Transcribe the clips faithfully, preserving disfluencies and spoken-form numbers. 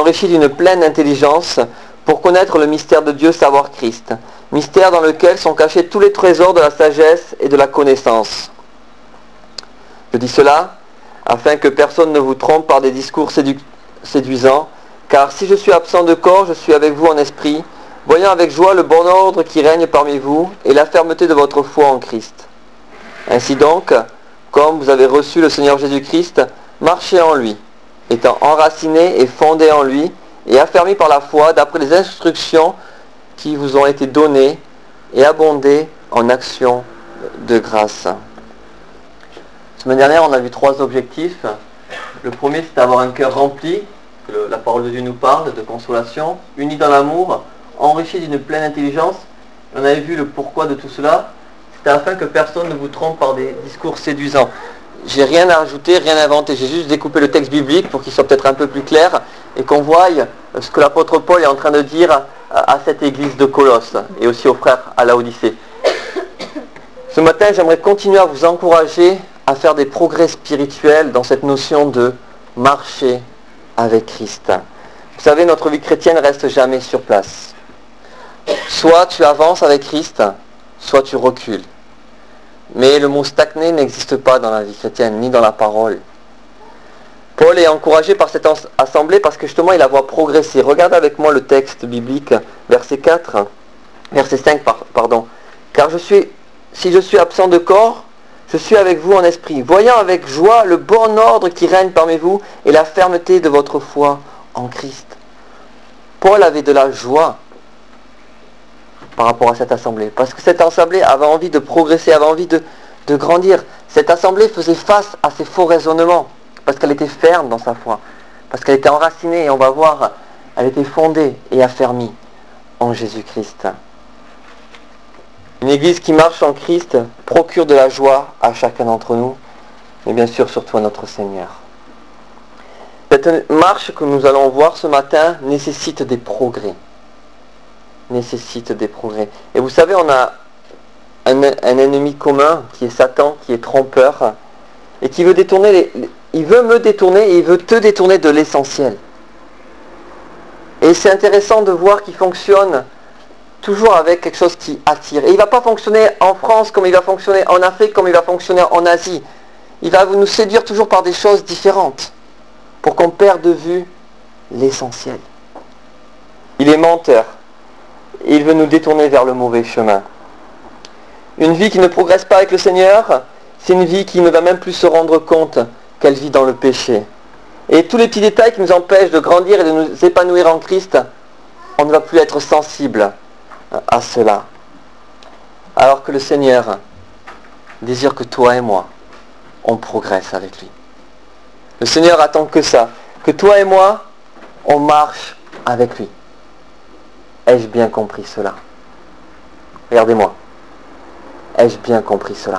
enrichis d'une pleine intelligence pour connaître le mystère de Dieu, savoir Christ, mystère dans lequel sont cachés tous les trésors de la sagesse et de la connaissance. Je dis cela afin que personne ne vous trompe par des discours sédu- séduisants, car si je suis absent de corps, je suis avec vous en esprit, voyant avec joie le bon ordre qui règne parmi vous et la fermeté de votre foi en Christ. Ainsi donc, comme vous avez reçu le Seigneur Jésus-Christ, marchez en lui, étant enracinés et fondés en lui, et affermis par la foi d'après les instructions qui vous ont été données, et abondez en actions de grâce. La semaine dernière, on a vu trois objectifs. Le premier, c'est d'avoir un cœur rempli, que la parole de Dieu nous parle, de consolation, uni dans l'amour, enrichi d'une pleine intelligence. On avait vu le pourquoi de tout cela. C'est afin que personne ne vous trompe par des discours séduisants. J'ai rien à rajouter, rien à inventer. J'ai juste découpé le texte biblique pour qu'il soit peut-être un peu plus clair et qu'on voie ce que l'apôtre Paul est en train de dire à cette église de Colosse et aussi aux frères à Laodicée. Ce matin, j'aimerais continuer à vous encourager à faire des progrès spirituels dans cette notion de marcher avec Christ. Vous savez, notre vie chrétienne ne reste jamais sur place. Soit tu avances avec Christ, soit tu recules. Mais le mot stagner n'existe pas dans la vie chrétienne, ni dans la parole. Paul est encouragé par cette assemblée parce que justement il la voit progresser. Regardez avec moi le texte biblique, verset quatre, verset cinq, pardon. Car je suis, si je suis absent de corps, je suis avec vous en esprit, voyant avec joie le bon ordre qui règne parmi vous et la fermeté de votre foi en Christ. Paul avait de la joie par rapport à cette assemblée, parce que cette assemblée avait envie de progresser, avait envie de, de grandir. Cette assemblée faisait face à ses faux raisonnements, parce qu'elle était ferme dans sa foi, parce qu'elle était enracinée, et on va voir, elle était fondée et affermie en Jésus-Christ. Une église qui marche en Christ procure de la joie à chacun d'entre nous, mais bien sûr surtout à notre Seigneur. Cette marche que nous allons voir ce matin nécessite des progrès. nécessite des progrès. Et vous savez, on a un, un ennemi commun qui est Satan, qui est trompeur, et qui veut détourner, les, il veut me détourner et il veut te détourner de l'essentiel. Et c'est intéressant de voir qu'il fonctionne toujours avec quelque chose qui attire. Et il ne va pas fonctionner en France comme il va fonctionner en Afrique, comme il va fonctionner en Asie. Il va nous séduire toujours par des choses différentes, pour qu'on perde de vue l'essentiel. Il est menteur. Et il veut nous détourner vers le mauvais chemin. Une vie qui ne progresse pas avec le Seigneur, c'est une vie qui ne va même plus se rendre compte qu'elle vit dans le péché. Et tous les petits détails qui nous empêchent de grandir et de nous épanouir en Christ, on ne va plus être sensible à cela. Alors que le Seigneur désire que toi et moi, on progresse avec lui. Le Seigneur attend que ça, que toi et moi, on marche avec lui. Ai-je bien compris cela? Regardez-moi. Ai-je bien compris cela?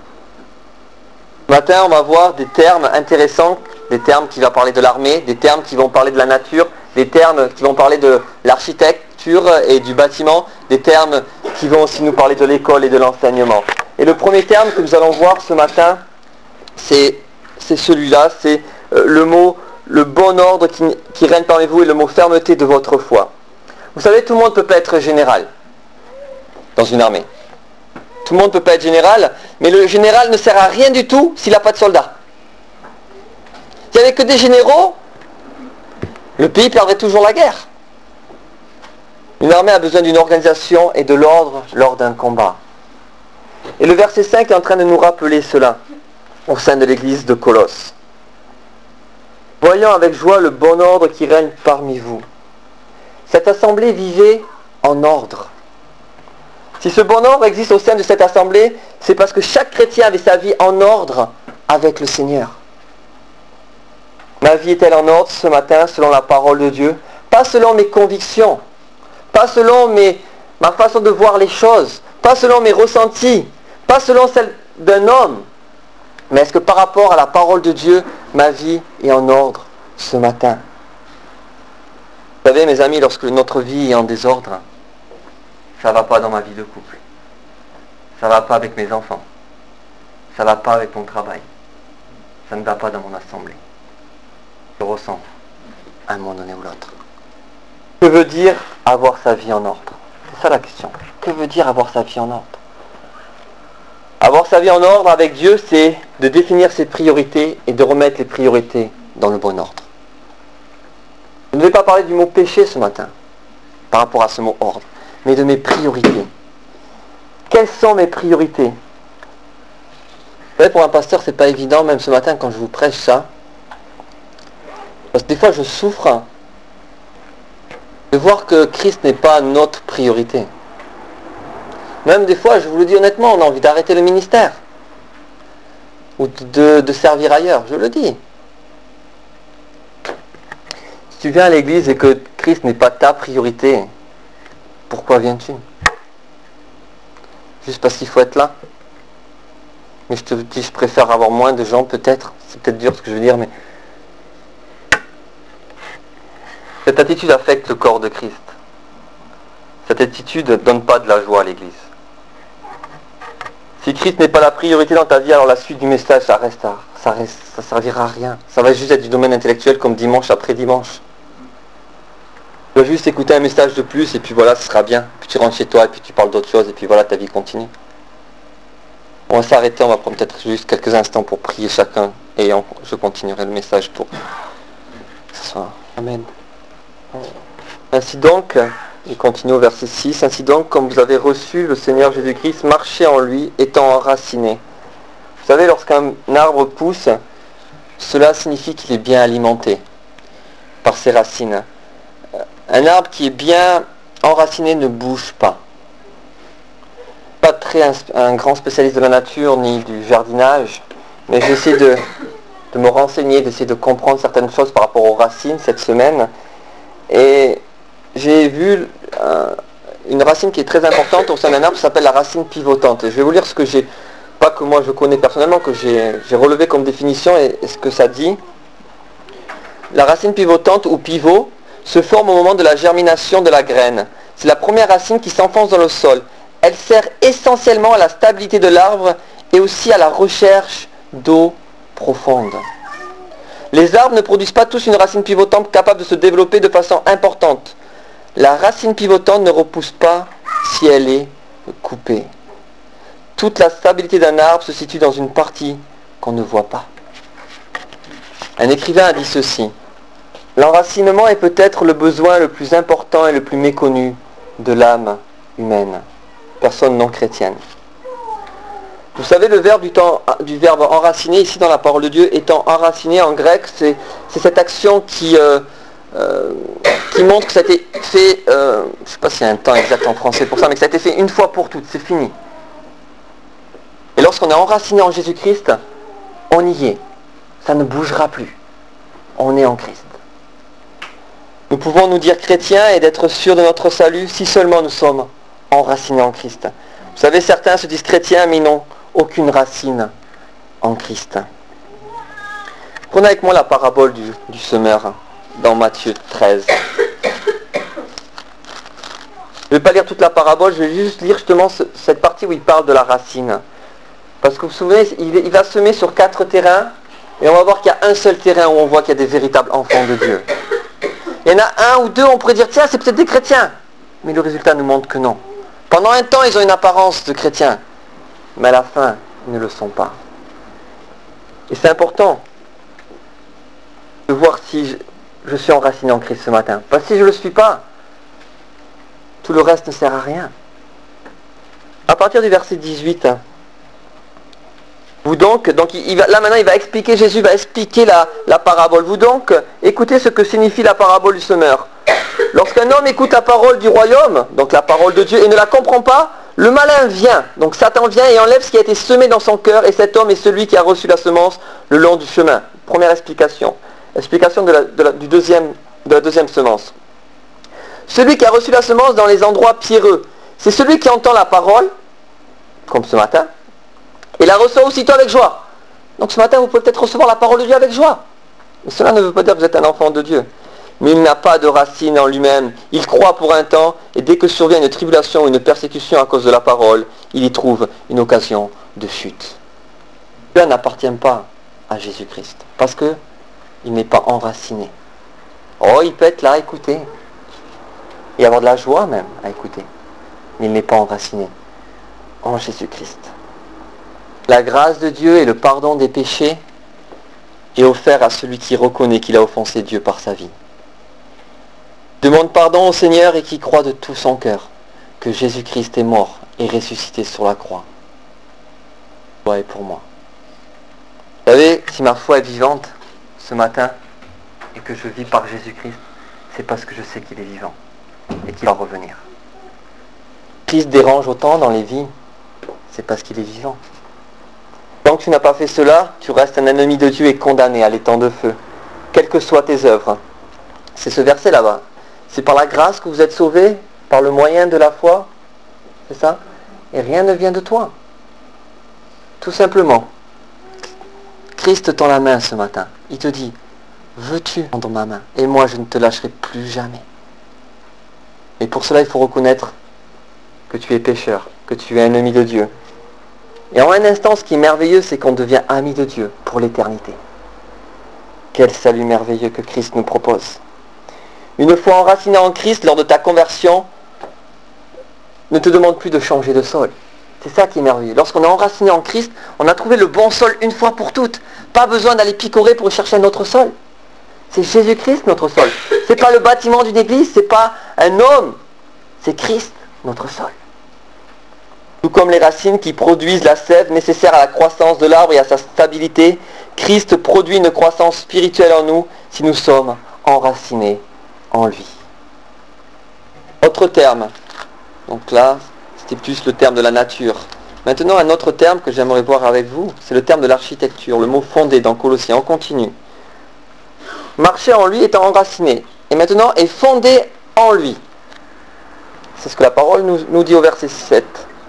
Ce matin, on va voir des termes intéressants, des termes qui vont parler de l'armée, des termes qui vont parler de la nature, des termes qui vont parler de l'architecture et du bâtiment, des termes qui vont aussi nous parler de l'école et de l'enseignement. Et le premier terme que nous allons voir ce matin, c'est, c'est celui-là, c'est euh, le mot, le bon ordre qui, qui règne parmi vous et le mot fermeté de votre foi. Vous savez, tout le monde ne peut pas être général dans une armée. Tout le monde ne peut pas être général, mais le général ne sert à rien du tout s'il n'a pas de soldats. S'il n'y avait que des généraux, le pays perdrait toujours la guerre. Une armée a besoin d'une organisation et de l'ordre lors d'un combat. Et le verset cinq est en train de nous rappeler cela au sein de l'église de Colosse. Voyant avec joie le bon ordre qui règne parmi vous. Cette assemblée vivait en ordre. Si ce bon ordre existe au sein de cette assemblée, c'est parce que chaque chrétien avait sa vie en ordre avec le Seigneur. Ma vie est-elle en ordre ce matin selon la parole de Dieu? Pas selon mes convictions, pas selon mes, ma façon de voir les choses, pas selon mes ressentis, pas selon celle d'un homme, mais est-ce que par rapport à la parole de Dieu, ma vie est en ordre ce matin? Vous savez, mes amis, lorsque notre vie est en désordre, ça ne va pas dans ma vie de couple. Ça ne va pas avec mes enfants. Ça ne va pas avec mon travail. Ça ne va pas dans mon assemble. Je ressens. à un moment donné ou l'autre. Que veut dire avoir sa vie en ordre? C'est ça la question. Que veut dire avoir sa vie en ordre? Avoir sa vie en ordre avec Dieu, c'est de définir ses priorités et de remettre les priorités dans le bon ordre. Je ne vais pas parler du mot péché ce matin, par rapport à ce mot ordre, mais de mes priorités. Quelles sont mes priorités? Vous savez, pour un pasteur, c'est pas évident, même ce matin quand je vous prêche ça, parce que des fois je souffre de voir que Christ n'est pas notre priorité. Même des fois, je vous le dis honnêtement, on a envie d'arrêter le ministère ou de, de servir ailleurs, je le dis. Si tu viens à l'église et que Christ n'est pas ta priorité, pourquoi viens-tu? Juste parce qu'il faut être là? Mais je te dis, je préfère avoir moins de gens peut-être. C'est peut-être dur ce que je veux dire, mais cette attitude affecte le corps de Christ. Cette attitude ne donne pas de la joie à l'église. Si Christ n'est pas la priorité dans ta vie, alors la suite du message, ça reste, à, ça reste, ça servira à rien. Ça va juste être du domaine intellectuel comme dimanche après dimanche. Tu vas juste écouter un message de plus et puis voilà, ce sera bien. Puis tu rentres chez toi et puis tu parles d'autre chose et puis voilà, ta vie continue. On va s'arrêter, on va prendre peut-être juste quelques instants pour prier chacun et on, je continuerai le message pour ce soir. Amen. Ainsi donc, il continue au verset six, ainsi donc, comme vous avez reçu le Seigneur Jésus-Christ, marchez en lui, étant enraciné. Vous savez, lorsqu'un arbre pousse, cela signifie qu'il est bien alimenté par ses racines. Un arbre qui est bien enraciné ne bouge pas. Pas très un, un grand spécialiste de la nature ni du jardinage, mais j'essaie de, de me renseigner, d'essayer de comprendre certaines choses par rapport aux racines cette semaine. Et j'ai vu euh, une racine qui est très importante au sein d'un arbre qui s'appelle la racine pivotante. Et je vais vous lire ce que j'ai, pas que moi je connais personnellement, que j'ai, j'ai relevé comme définition et, et ce que ça dit. La racine pivotante ou pivot se forme au moment de la germination de la graine. C'est la première racine qui s'enfonce dans le sol. Elle sert essentiellement à la stabilité de l'arbre et aussi à la recherche d'eau profonde. Les arbres ne produisent pas tous une racine pivotante capable de se développer de façon importante. La racine pivotante ne repousse pas si elle est coupée. Toute la stabilité d'un arbre se situe dans une partie qu'on ne voit pas. Un écrivain a dit ceci: l'enracinement est peut-être le besoin le plus important et le plus méconnu de l'âme humaine, personne non chrétienne. Vous savez, le verbe du, temps, du verbe enraciner, ici dans la parole de Dieu, étant enraciné en grec, c'est, c'est cette action qui, euh, euh, qui montre que ça a été fait, euh, je ne sais pas s'il y a un temps exact en français pour ça, mais que ça a été fait une fois pour toutes, c'est fini. Et lorsqu'on est enraciné en Jésus-Christ, on y est. Ça ne bougera plus. On est en Christ. Nous pouvons nous dire chrétiens et d'être sûrs de notre salut si seulement nous sommes enracinés en Christ. Vous savez, certains se disent chrétiens, mais ils n'ont aucune racine en Christ. Prenez avec moi la parabole du, du semeur dans Matthieu treize. Je ne vais pas lire toute la parabole, je vais juste lire justement ce, cette partie où il parle de la racine. Parce que vous vous souvenez, il, il va semer sur quatre terrains, et on va voir qu'il y a un seul terrain où on voit qu'il y a des véritables enfants de Dieu. Il y en a un ou deux, on pourrait dire, tiens, c'est peut-être des chrétiens. Mais le résultat nous montre que non. Pendant un temps, ils ont une apparence de chrétiens. Mais à la fin, ils ne le sont pas. Et c'est important de voir si je, je suis enraciné en Christ ce matin. Parce que si je ne le suis pas, tout le reste ne sert à rien. À partir du verset dix-huit, vous donc, donc il va, là maintenant il va expliquer, Jésus va expliquer la, la parabole. Vous donc, écoutez ce que signifie la parabole du semeur. Lorsqu'un homme écoute la parole du royaume, donc la parole de Dieu, et ne la comprend pas, le malin vient, donc Satan vient et enlève ce qui a été semé dans son cœur, et cet homme est celui qui a reçu la semence le long du chemin. Première explication. Explication de la, de la, du deuxième, de la deuxième semence. Celui qui a reçu la semence dans les endroits pierreux, c'est celui qui entend la parole, comme ce matin, et la reçoit aussitôt avec joie. Donc ce matin, vous pouvez peut-être recevoir la parole de Dieu avec joie. Mais cela ne veut pas dire que vous êtes un enfant de Dieu. Mais il n'a pas de racine en lui-même. Il croit pour un temps, et dès que survient une tribulation ou une persécution à cause de la parole, il y trouve une occasion de chute. Cela n'appartient pas à Jésus-Christ, parce qu'il n'est pas enraciné. Oh, il peut être là, écouter. Et avoir de la joie même à écouter. Mais il n'est pas enraciné en Jésus-Christ. La grâce de Dieu et le pardon des péchés est offert à celui qui reconnaît qu'il a offensé Dieu par sa vie. Demande pardon au Seigneur et qui croit de tout son cœur que Jésus-Christ est mort et ressuscité sur la croix. Toi et pour moi. Vous savez, si ma foi est vivante ce matin et que je vis par Jésus-Christ, c'est parce que je sais qu'il est vivant et qu'il va revenir. Christ dérange autant dans les vies, c'est parce qu'il est vivant. Tant que tu n'as pas fait cela, tu restes un ennemi de Dieu et condamné à l'étang de feu, quelles que soient tes œuvres. C'est ce verset là-bas. C'est par la grâce que vous êtes sauvés, par le moyen de la foi, c'est ça? Et rien ne vient de toi. Tout simplement. Christ tend la main ce matin. Il te dit, veux-tu prendre ma main? Et moi, je ne te lâcherai plus jamais. Et pour cela, il faut reconnaître que tu es pécheur, que tu es ennemi de Dieu. Et en un instant, ce qui est merveilleux, c'est qu'on devient ami de Dieu pour l'éternité. Quel salut merveilleux que Christ nous propose. Une fois enraciné en Christ, lors de ta conversion, ne te demande plus de changer de sol. C'est ça qui est merveilleux. Lorsqu'on est enraciné en Christ, on a trouvé le bon sol une fois pour toutes. Pas besoin d'aller picorer pour chercher un autre sol. C'est Jésus-Christ notre sol. C'est pas le bâtiment d'une église, c'est pas un homme. C'est Christ notre sol. Tout comme les racines qui produisent la sève nécessaire à la croissance de l'arbre et à sa stabilité, Christ produit une croissance spirituelle en nous si nous sommes enracinés en lui. Autre terme. Donc là, c'était plus le terme de la nature. Maintenant, un autre terme que j'aimerais voir avec vous, c'est le terme de l'architecture, le mot fondé dans Colossiens. On continue. Marcher en lui étant enraciné. Et maintenant, est fondé en lui. C'est ce que la parole nous, nous dit au verset sept.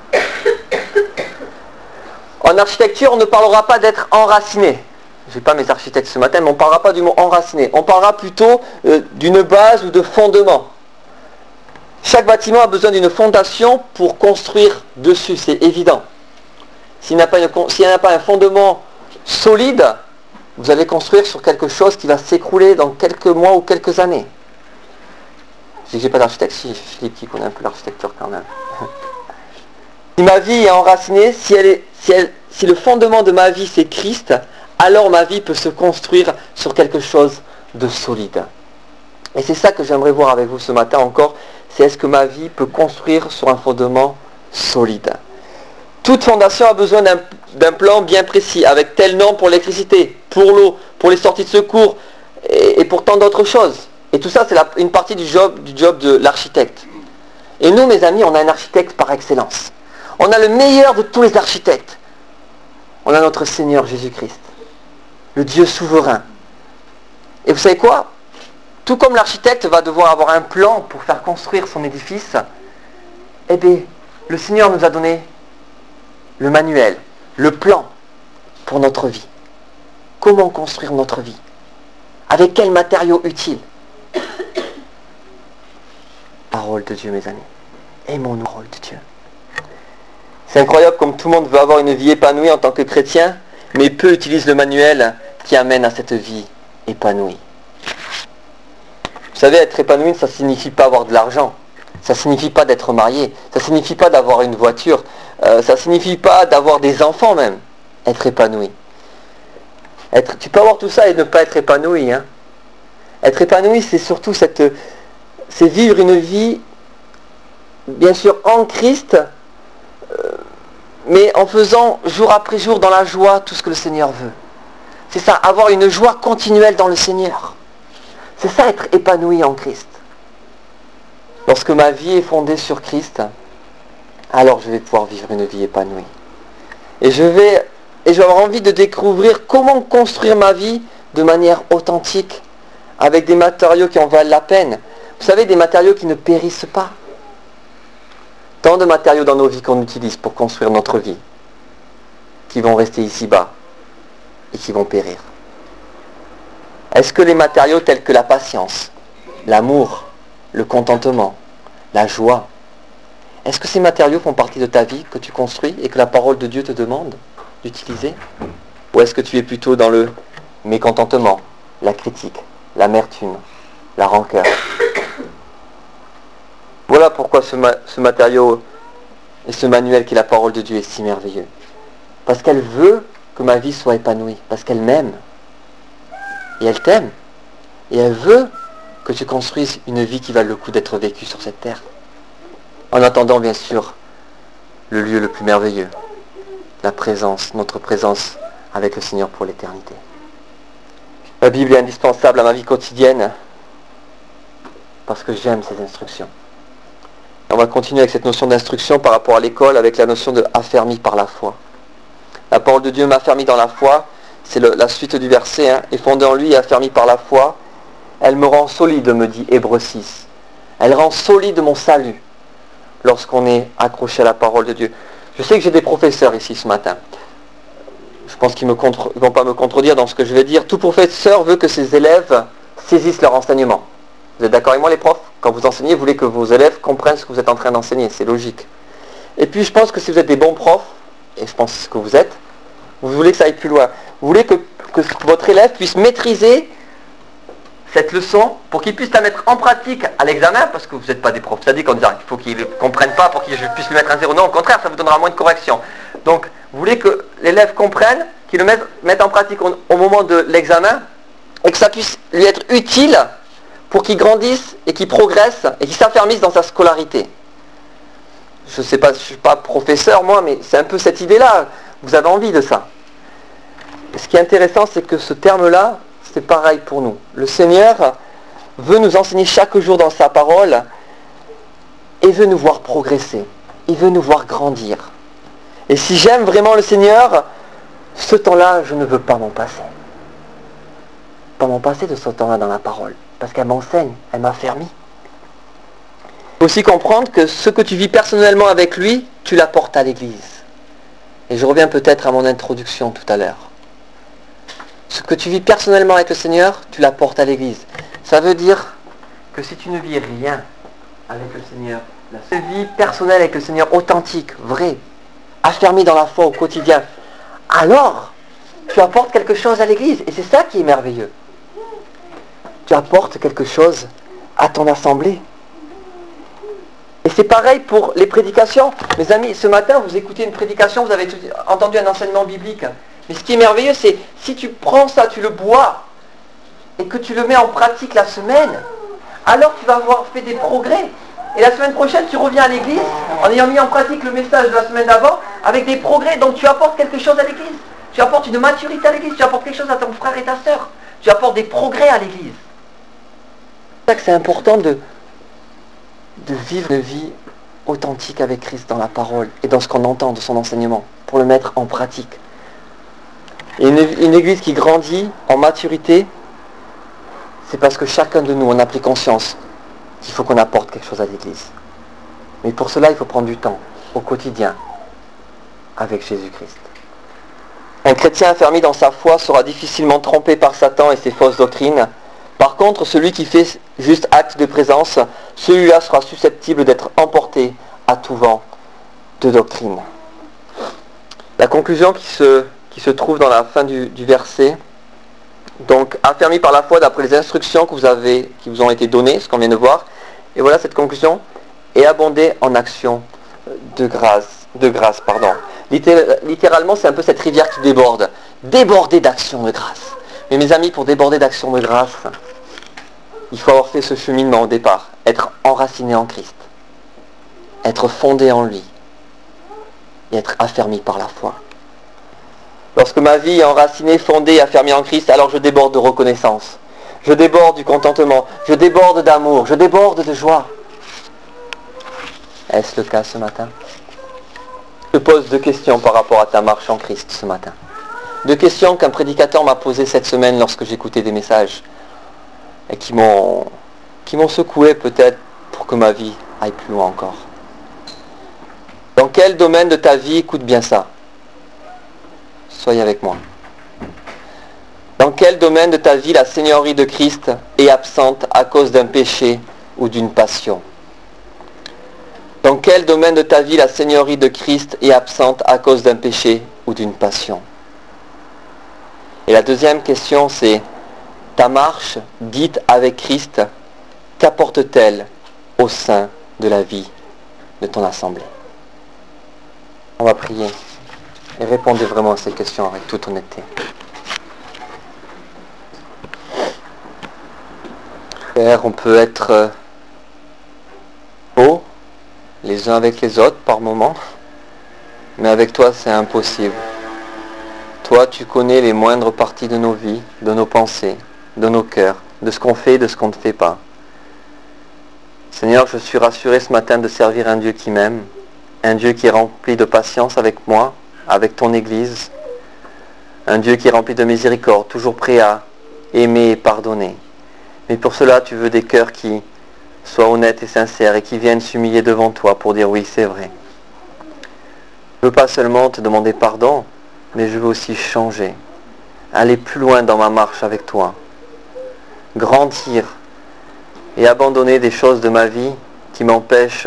En architecture, on ne parlera pas d'être enraciné. Je n'ai pas mes architectes ce matin, mais on ne parlera pas du mot enraciné. On parlera plutôt euh, d'une base ou de fondement. Chaque bâtiment a besoin d'une fondation pour construire dessus, c'est évident. S'il n'y a pas, une, s'il n'y a pas un fondement solide, vous allez construire sur quelque chose qui va s'écrouler dans quelques mois ou quelques années. Je dis que je n'ai pas d'architecte, si Philippe qui connaît un peu l'architecture quand même. Si ma vie est enracinée, si, elle est, si, elle, si le fondement de ma vie c'est Christ, alors ma vie peut se construire sur quelque chose de solide. Et c'est ça que j'aimerais voir avec vous ce matin encore, c'est est-ce que ma vie peut construire sur un fondement solide. Toute fondation a besoin d'un, d'un plan bien précis, avec tel nom pour l'électricité, pour l'eau, pour les sorties de secours, et, et pour tant d'autres choses. Et tout ça, c'est la, une partie du job, du job de l'architecte. Et nous, mes amis, on a un architecte par excellence. On a le meilleur de tous les architectes. On a notre Seigneur Jésus-Christ, le Dieu souverain. Et vous savez quoi? Tout comme l'architecte va devoir avoir un plan pour faire construire son édifice, eh bien, le Seigneur nous a donné le manuel, le plan pour notre vie. Comment construire notre vie? Avec quels matériaux utiles? Parole de Dieu, mes amis. Aimons-nous la parole de Dieu. C'est incroyable comme tout le monde veut avoir une vie épanouie en tant que chrétien, mais peu utilisent le manuel qui amène à cette vie épanouie. Vous savez, être épanoui, ça ne signifie pas avoir de l'argent. Ça ne signifie pas d'être marié. Ça ne signifie pas d'avoir une voiture. Euh, ça ne signifie pas d'avoir des enfants même. Être épanoui. Être, tu peux avoir tout ça et ne pas être épanoui. Hein. Être épanoui, c'est surtout cette, c'est vivre une vie, bien sûr, en Christ, euh, mais en faisant jour après jour dans la joie tout ce que le Seigneur veut. C'est ça, avoir une joie continuelle dans le Seigneur. C'est ça, être épanoui en Christ. Lorsque ma vie est fondée sur Christ, alors je vais pouvoir vivre une vie épanouie. Et je vais, et je vais avoir envie de découvrir comment construire ma vie de manière authentique, avec des matériaux qui en valent la peine. Vous savez, des matériaux qui ne périssent pas. Tant de matériaux dans nos vies qu'on utilise pour construire notre vie, qui vont rester ici-bas et qui vont périr. Est-ce que les matériaux tels que la patience, l'amour, le contentement, la joie, est-ce que ces matériaux font partie de ta vie que tu construis et que la parole de Dieu te demande d'utiliser? Ou est-ce que tu es plutôt dans le mécontentement, la critique, l'amertume, la rancœur. Voilà pourquoi ce, ma- ce matériau et ce manuel qui est la parole de Dieu est si merveilleux. Parce qu'elle veut que ma vie soit épanouie, parce qu'elle m'aime. Et elle t'aime. Et elle veut que tu construises une vie qui vaille le coup d'être vécue sur cette terre. En attendant, bien sûr, le lieu le plus merveilleux, la présence, notre présence avec le Seigneur pour l'éternité. La Bible est indispensable à ma vie quotidienne parce que j'aime ces instructions. Et on va continuer avec cette notion d'instruction par rapport à l'école avec la notion de affermi par la foi. La parole de Dieu m'affermit dans la foi, c'est le, la suite du verset, hein, et fondé en lui et affermi par la foi, elle me rend solide, me dit Hébreux six. Elle rend solide mon salut lorsqu'on est accroché à la parole de Dieu. Je sais que j'ai des professeurs ici ce matin. Je pense qu'ils ne vont pas me contredire dans ce que je vais dire. Tout professeur veut que ses élèves saisissent leur enseignement. Vous êtes d'accord avec moi les profs? Quand vous enseignez, vous voulez que vos élèves comprennent ce que vous êtes en train d'enseigner. C'est logique. Et puis je pense que si vous êtes des bons profs, et je pense que vous êtes, vous voulez que ça aille plus loin. Vous voulez que, que votre élève puisse maîtriser cette leçon pour qu'il puisse la mettre en pratique à l'examen, parce que vous n'êtes pas des profs sadiques en disant qu'il faut qu'il ne comprenne pas pour qu'il puisse lui mettre un zéro. Non, au contraire, ça vous donnera moins de correction. Donc, vous voulez que l'élève comprenne, qu'il le mette, mette en pratique au, au moment de l'examen, et que ça puisse lui être utile pour qu'il grandisse et qu'il progresse et qu'il s'affermisse dans sa scolarité. Je ne sais pas, je ne suis pas professeur moi, mais c'est un peu cette idée-là. Vous avez envie de ça. Et ce qui est intéressant, c'est que ce terme-là, c'est pareil pour nous. Le Seigneur veut nous enseigner chaque jour dans sa parole et veut nous voir progresser. Il veut nous voir grandir. Et si j'aime vraiment le Seigneur, ce temps-là, je ne veux pas m'en passer. Pas m'en passer de ce temps-là dans la parole. Parce qu'elle m'enseigne, elle m'affermit. Il faut aussi comprendre que ce que tu vis personnellement avec lui, tu l'apportes à l'Église. Et je reviens peut-être à mon introduction tout à l'heure. Ce que tu vis personnellement avec le Seigneur, tu l'apportes à l'Église. Ça veut dire que si tu ne vis rien avec le Seigneur, la vie personnelle avec le Seigneur, authentique, vraie, affermie dans la foi au quotidien, alors tu apportes quelque chose à l'Église. Et c'est ça qui est merveilleux. Tu apportes quelque chose à ton assemblée. Et c'est pareil pour les prédications. Mes amis, ce matin, vous écoutez une prédication, vous avez entendu un enseignement biblique. Mais ce qui est merveilleux, c'est si tu prends ça, tu le bois, et que tu le mets en pratique la semaine, alors tu vas avoir fait des progrès. Et la semaine prochaine, tu reviens à l'église, en ayant mis en pratique le message de la semaine d'avant, avec des progrès. Donc tu apportes quelque chose à l'église. Tu apportes une maturité à l'église, tu apportes quelque chose à ton frère et ta sœur. Tu apportes des progrès à l'église. C'est pour ça que c'est important de, de vivre une vie authentique avec Christ dans la parole et dans ce qu'on entend de son enseignement, pour le mettre en pratique. Et une, une église qui grandit en maturité, c'est parce que chacun de nous, on a pris conscience qu'il faut qu'on apporte quelque chose à l'église. Mais pour cela, il faut prendre du temps, au quotidien, avec Jésus-Christ. Un chrétien affermi dans sa foi sera difficilement trompé par Satan et ses fausses doctrines. Par contre, celui qui fait juste acte de présence, celui-là sera susceptible d'être emporté à tout vent de doctrine. La conclusion qui se, qui se trouve dans la fin du, du verset, donc affermi par la foi d'après les instructions que vous avez, qui vous ont été données, ce qu'on vient de voir, et voilà cette conclusion, et abonder en action de grâce, de grâce, pardon. Littéralement, c'est un peu cette rivière qui déborde, déborder d'action de grâce. Mais mes amis, pour déborder d'action de grâce, il faut avoir fait ce cheminement au départ, être enraciné en Christ, être fondé en lui, et être affermi par la foi. Lorsque ma vie est enracinée, fondée et affermie en Christ, alors je déborde de reconnaissance. Je déborde du contentement. Je déborde d'amour. Je déborde de joie. Est-ce le cas ce matin? Je te pose deux questions par rapport à ta marche en Christ ce matin. Deux questions qu'un prédicateur m'a posées cette semaine lorsque j'écoutais des messages et qui m'ont, qui m'ont secoué peut-être pour que ma vie aille plus loin encore. Dans quel domaine de ta vie, écoute bien ça, soyez avec moi. Dans quel domaine de ta vie la seigneurie de Christ est absente à cause d'un péché ou d'une passion? Dans quel domaine de ta vie la seigneurie de Christ est absente à cause d'un péché ou d'une passion? Et la deuxième question, c'est ta marche dite avec Christ qu'apporte-t-elle au sein de la vie de ton assemblée? On va prier et répondez vraiment à ces questions avec toute honnêteté. Père, on peut être beaux les uns avec les autres par moments, mais avec toi c'est impossible. Toi, tu connais les moindres parties de nos vies, de nos pensées, de nos cœurs, de ce qu'on fait et de ce qu'on ne fait pas. Seigneur, je suis rassuré ce matin de servir un Dieu qui m'aime, un Dieu qui est rempli de patience avec moi, avec ton Église, un Dieu qui est rempli de miséricorde, toujours prêt à aimer et pardonner. Mais pour cela, tu veux des cœurs qui soient honnêtes et sincères et qui viennent s'humilier devant toi pour dire oui, c'est vrai. Je ne veux pas seulement te demander pardon, mais je veux aussi changer, aller plus loin dans ma marche avec toi, grandir et abandonner des choses de ma vie qui m'empêchent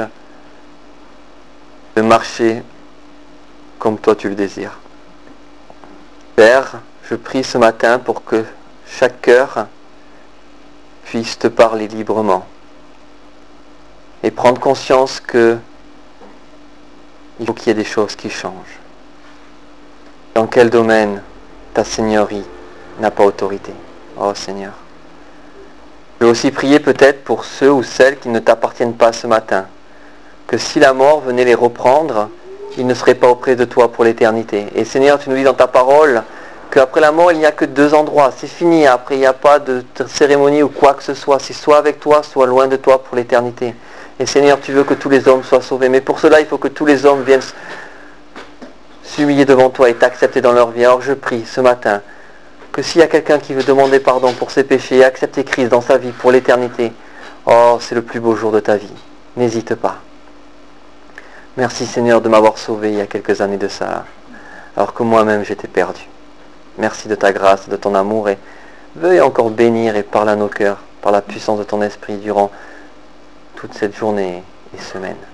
de marcher comme toi tu le désires. Père, je prie ce matin pour que chaque cœur puisse te parler librement et prendre conscience que il faut qu'il y ait des choses qui changent. Dans quel domaine ta seigneurie n'a pas autorité? Oh Seigneur. Je vais aussi prier peut-être pour ceux ou celles qui ne t'appartiennent pas ce matin, que si la mort venait les reprendre, ils ne seraient pas auprès de toi pour l'éternité. Et Seigneur, tu nous dis dans ta parole qu'après la mort, il n'y a que deux endroits. C'est fini, après il n'y a pas de cérémonie ou quoi que ce soit. C'est soit avec toi, soit loin de toi pour l'éternité. Et Seigneur, tu veux que tous les hommes soient sauvés. Mais pour cela, il faut que tous les hommes viennent s'humilier devant toi et t'accepter dans leur vie. Alors je prie ce matin que s'il y a quelqu'un qui veut demander pardon pour ses péchés et accepter Christ dans sa vie pour l'éternité, oh, c'est le plus beau jour de ta vie. N'hésite pas. Merci Seigneur de m'avoir sauvé il y a quelques années de ça, alors que moi-même j'étais perdu. Merci de ta grâce, de ton amour, et veuille encore bénir et parler à nos cœurs par la puissance de ton esprit durant toute cette journée et semaine.